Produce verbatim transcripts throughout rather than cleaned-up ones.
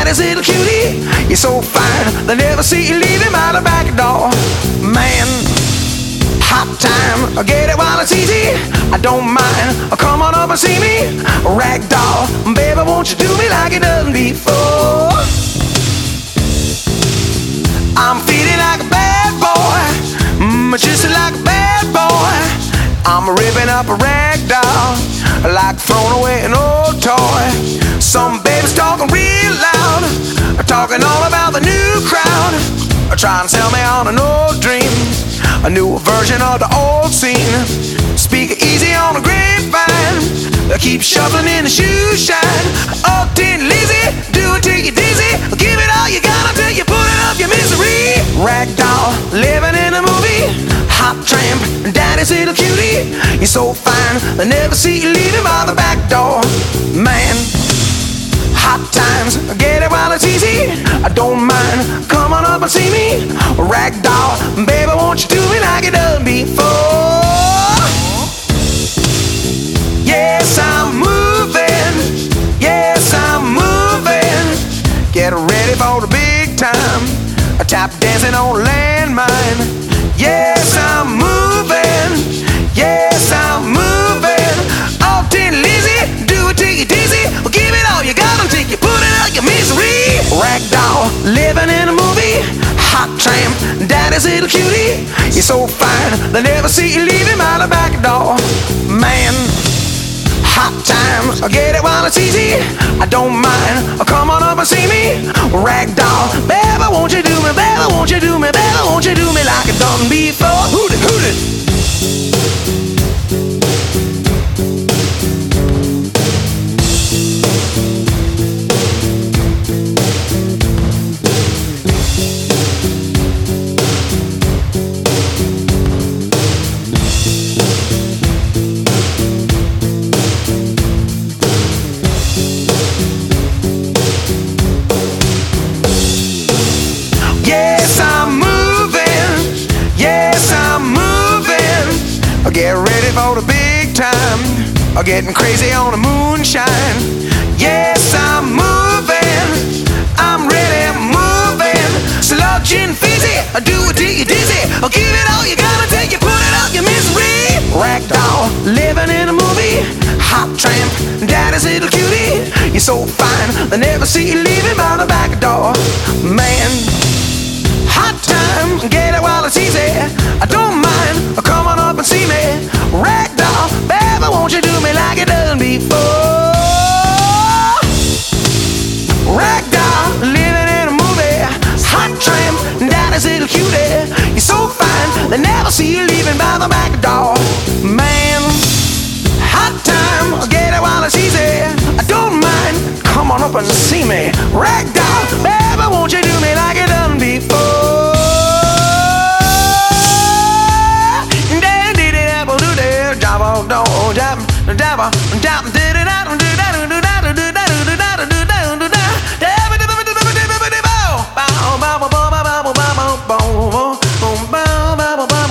daddy's little cutie. You're so fine, they never see you leaving by the back door. Man, hot time, I get it while it's easy. I don't mind, come on up and see me. Ragdoll, baby, won't you do me like you done before? I'm feeling like a bad boy, mm, just like a bad boy. I'm ripping up a rag doll, like throwing away an old toy. Some babies talking real loud, talking all about the new crowd, trying to sell me on an old dream, a new version of the old scene. Speak easy on the grapevine, keep shuffling in the shoe shine. Oh, tin lazy, do it till you're dizzy. Give it all you got until you put it up your misery. Ragdoll, living in a movie. Hot tramp, daddy's little cutie. You're so fine, they never see you leaving by the back door. Man, hot times, get it while it's easy. I don't mind, come on up and see me. Ragdoll, baby, won't you do me like you done before? Yes, I'm moving. Yes, I'm moving. Get ready for the big time. A tap dancing on landmine. Yes, I'm moving. Yes, I'm moving. Oh, tin Lizzy, do it till you're dizzy. Well, give it all you got until you put it out your misery. Ragdoll, living in a movie. Hot tramp, daddy's little cutie. You're so fine, they never see you leaving by the back door. Man, hot time, I get it while it's easy. I don't mind, come on up and see me. Ragdoll, baby, won't you do me, baby, won't you do me, baby, won't you do me like I done before? Hoot it, hoot it. Get ready for the big time, getting crazy on the moonshine. Yes, I'm moving, I'm really moving. Sludging fizzy, do it till you're dizzy. Give it all you got until you put it out your misery. Ragdoll, living in a movie. Hot tramp, daddy's little cutie. You're so fine, they never see you leaving by the back door. Man, hot time, get it while it's easy. I don't mind, come on up and see me. Ragdoll, baby, won't you do me like you done before? Ragdoll, living in a movie. Hot tramp, daddy's little cutie. You're so fine, they never see you leaving by the back door. Man, hot time, get it while it's easy. I don't mind, come on up and see me. Ragdoll, baby, won't you do me like you done before?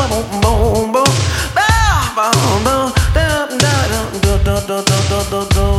Do